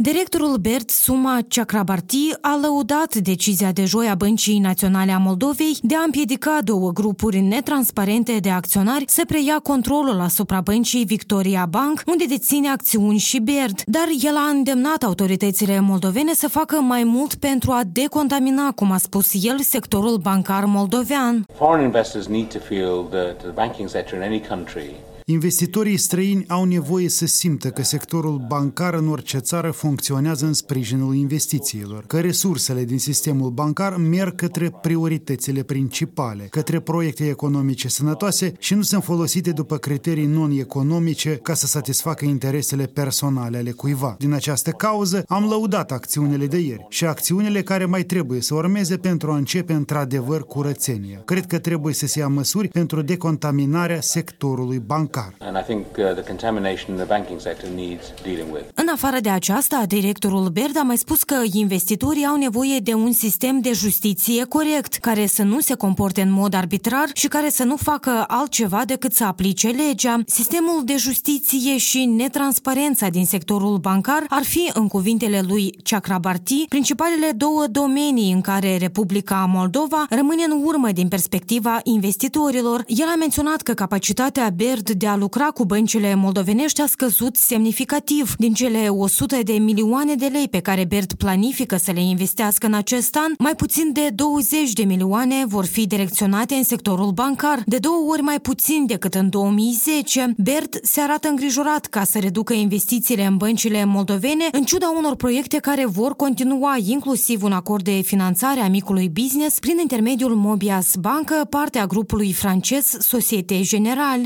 Directorul BERD, Suma Chakrabarti, a lăudat decizia de joi a Băncii Naționale a Moldovei de a împiedica două grupuri netransparente de acționari să preia controlul asupra băncii Victoria Bank, unde deține acțiuni și BERD, dar el a îndemnat autoritățile moldovene să facă mai mult pentru a decontamina, cum a spus el, sectorul bancar moldovean. Foreign investors need to feel that the banking sector in any country. Investitorii străini au nevoie să simtă că sectorul bancar în orice țară funcționează în sprijinul investițiilor, că resursele din sistemul bancar merg către prioritățile principale, către proiecte economice sănătoase și nu sunt folosite după criterii non-economice ca să satisfacă interesele personale ale cuiva. Din această cauză am lăudat acțiunile de ieri și acțiunile care mai trebuie să urmeze pentru a începe într-adevăr curățenia. Cred că trebuie să se ia măsuri pentru decontaminarea sectorului bancar. And I think the contamination in the banking sector needs dealing with. În afară de aceasta, directorul BERD a mai spus că investitorii au nevoie de un sistem de justiție corect, care să nu se comporte în mod arbitrar și care să nu facă altceva decât să aplice legea. Sistemul de justiție și netransparența din sectorul bancar ar fi, în cuvintele lui Chakrabarti, principalele două domenii în care Republica Moldova rămâne în urmă din perspectiva investitorilor. El a menționat că capacitatea BERD de a lucra cu băncile moldovenești a scăzut semnificativ. Din cele 100 de milioane de lei pe care BERD planifică să le investească în acest an, mai puțin de 20 de milioane vor fi direcționate în sectorul bancar, de 2 ori mai puțin decât în 2010. BERD se arată îngrijorat ca să reducă investițiile în băncile moldovene, în ciuda unor proiecte care vor continua, inclusiv un acord de finanțare a micului business prin intermediul Mobias Bank, partea grupului francez Société Générale.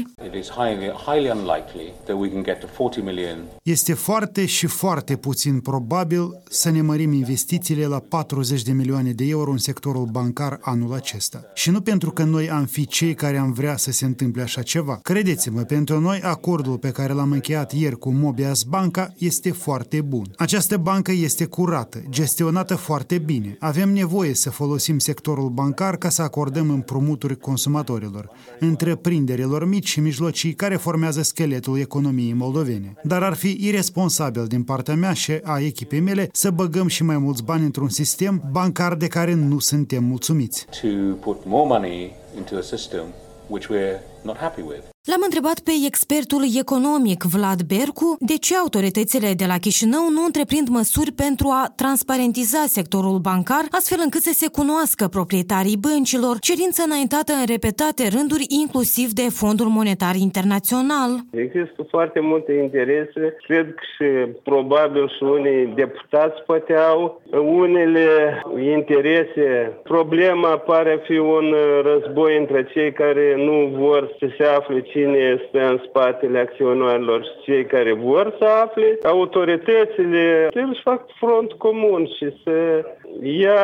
Highly unlikely that we can get to 40 million. Este foarte puțin probabil să ne mărim investițiile la 40 de milioane de euro în sectorul bancar anul acesta. Și nu pentru că noi am fi cei care am vrea să se întâmple așa ceva. Credeți-mă, pentru noi acordul pe care l-am încheiat ieri cu Mobias Banca este foarte bun. Această bancă este curată, gestionată foarte bine. Avem nevoie să folosim sectorul bancar ca să acordăm împrumuturi consumatorilor, întreprinderilor mici și mijlocii care formează scheletul economiei moldovene. Dar ar fi iresponsabil din partea mea și a echipei mele să băgăm și mai mulți bani într-un sistem bancar de care nu suntem mulțumiți. To put more money into a system which we're not happy with. L-am întrebat pe expertul economic Vlad Bercu de ce autoritățile de la Chișinău nu întreprind măsuri pentru a transparentiza sectorul bancar, astfel încât să se cunoască proprietarii băncilor, cerință înaintată în repetate rânduri, inclusiv de Fondul Monetar Internațional. Există foarte multe interese, cred că și probabil și unii deputați poate au unele interese. Problema pare a fi un război între cei care nu vor să se afle cine stă în spatele acționarilor și cei care vor să afle. Autoritățile își fac front comun și să ia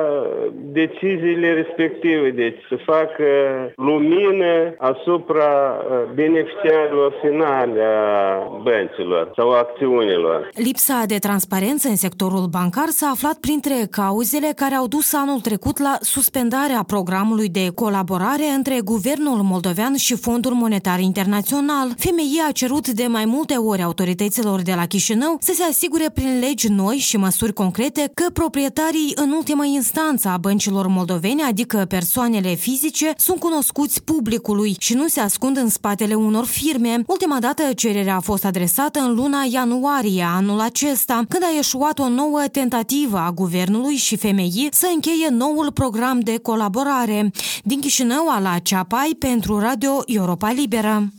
deciziile respective, deci să facă lumină asupra beneficiarilor finale a băncilor sau acțiunilor. Lipsa de transparență în sectorul bancar s-a aflat printre cauzele care au dus anul trecut la suspendarea programului de colaborare între Guvernul moldovean și Fondul Monetar Internațional. FMI a cerut de mai multe ori autorităților de la Chișinău să se asigure prin legi noi și măsuri concrete că proprietarii în ultimă instanță a băncilor moldovene, adică persoanele fizice, sunt cunoscuți publicului și nu se ascund în spatele unor firme. Ultima dată cererea a fost adresată în luna ianuarie anul acesta, când a eșuat o nouă tentativă a guvernului și FMI să încheie noul program de colaborare. Din Chișinău, Ala Ceapai, pentru Radio Europa Liberă.